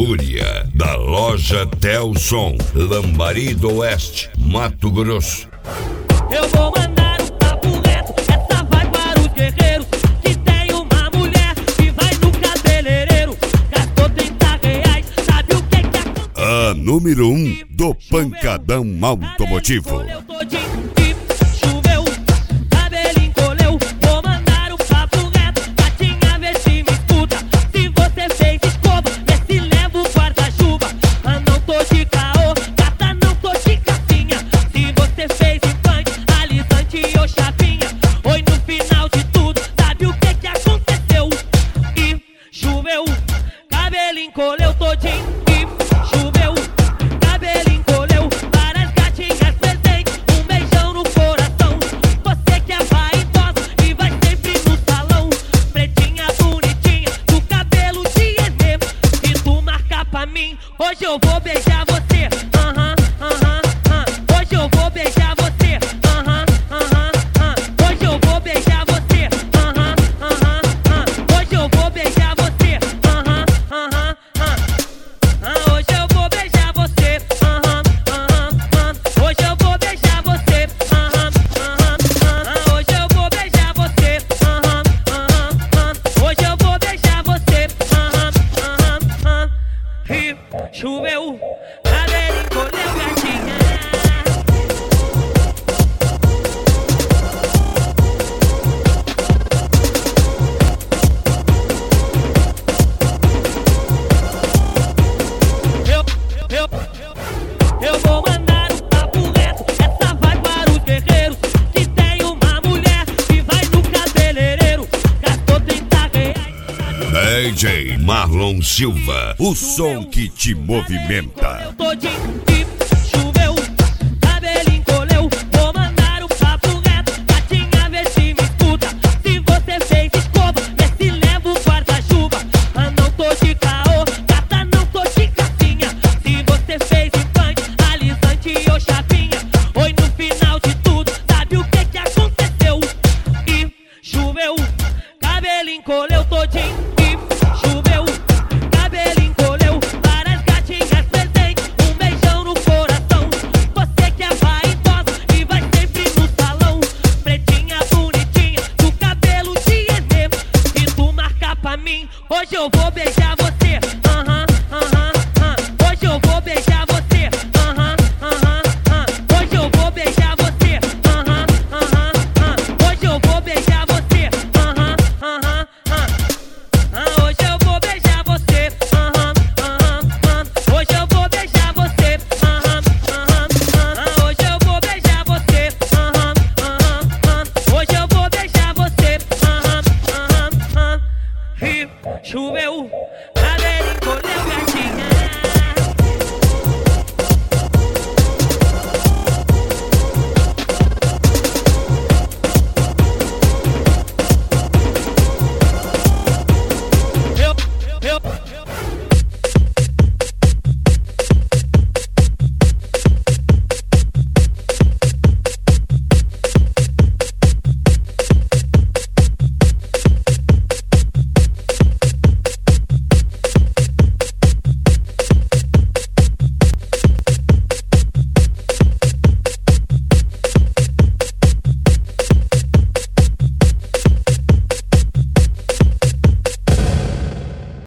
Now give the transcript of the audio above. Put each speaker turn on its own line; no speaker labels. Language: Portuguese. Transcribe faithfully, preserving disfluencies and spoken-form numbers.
Fúria, da loja Telson, Lambari do Oeste, Mato Grosso.
Eu vou mandar um papo reto, essa vai para os guerreiros. Que tem uma mulher que vai no cabeleireiro, gastou trinta reais, sabe o que que acontece?
A número um do Pancadão Automotivo.
Encolheu todinho e choveu, cabelo encolheu, várias gatinhas presentes, um beijão no coração. Você que é vaidosa e vai sempre no salão, pretinha bonitinha, do cabelo de Enê, e tu marca pra mim, hoje eu vou beijar você, aham, aham, aham, hoje eu vou beijar você, aham, aham, aham, hoje eu vou beijar você, aham, aham, aham, hoje eu vou beijar você, aham, aham. Hoje eu vou beijar você, aham, aham, aham. Hoje eu vou beijar você, aham, aham, aham. Hoje eu vou beijar você, aham, aham, aham. Hoje eu vou beijar você, aham, aham, aham. E choveu, cabelo encolheu, gatinha. Eu vou mandar um papo reto, essa vai para os guerreiros. Que tem uma mulher que vai no cabeleireiro, gastou trinta reais.
D J Marlon Silva, o som que te movimenta.
Eu tô de